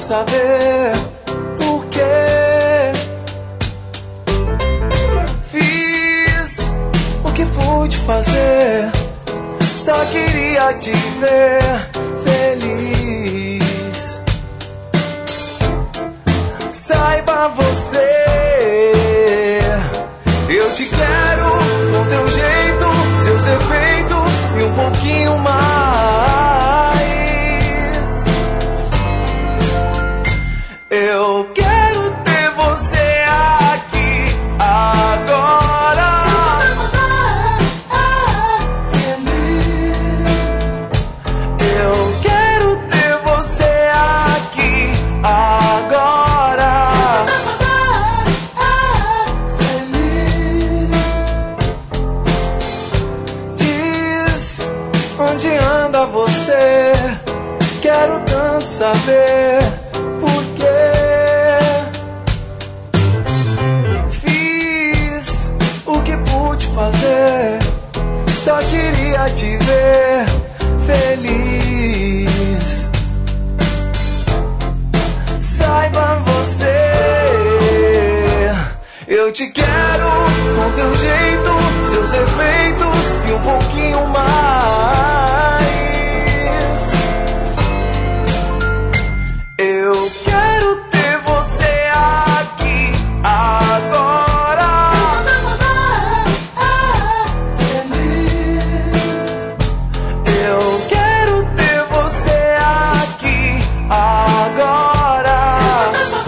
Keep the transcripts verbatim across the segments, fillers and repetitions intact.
saber por quê. Fiz o que pude fazer, só queria te ver feliz. Saiba você, eu te quero com teu jeito, seus defeitos e um pouquinho mais. Eu quero ter você aqui agora. Eu quero ter você aqui agora. Diz onde anda você, quero tanto saber por quê. Fiz o que pude fazer, só queria te ver feliz. Saiba você, eu te quero com teu jeito, seus defeitos e um pouquinho mais. Eu quero ter você aqui agora. Eu quero ter você aqui agora.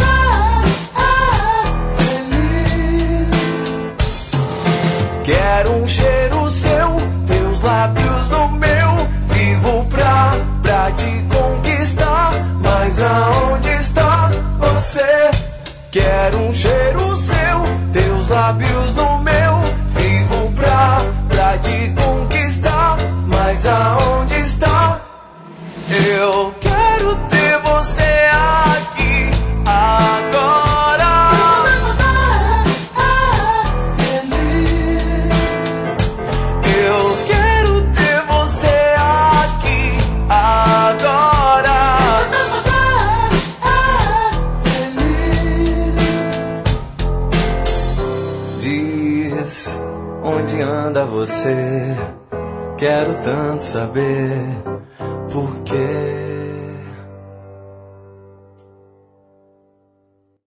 Quero um cheiro seu, teus lábios no meu. Vivo pra, pra te conquistar, mas aonde está você? Quero um cheiro seu, teus lábios no meu. Vivo pra, pra te conquistar, mas aonde está? Eu quero ter você aqui agora. Eu quero ter você aqui agora. Diz onde anda você, quero tanto saber